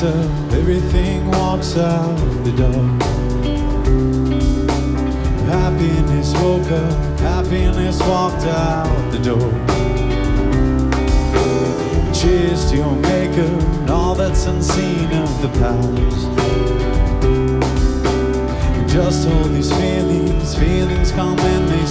wakes up, everything walks out the door. Happiness woke up, happiness walked out the door. Cheers to your maker and all that's unseen of the past. Just hold these feelings, feelings come and they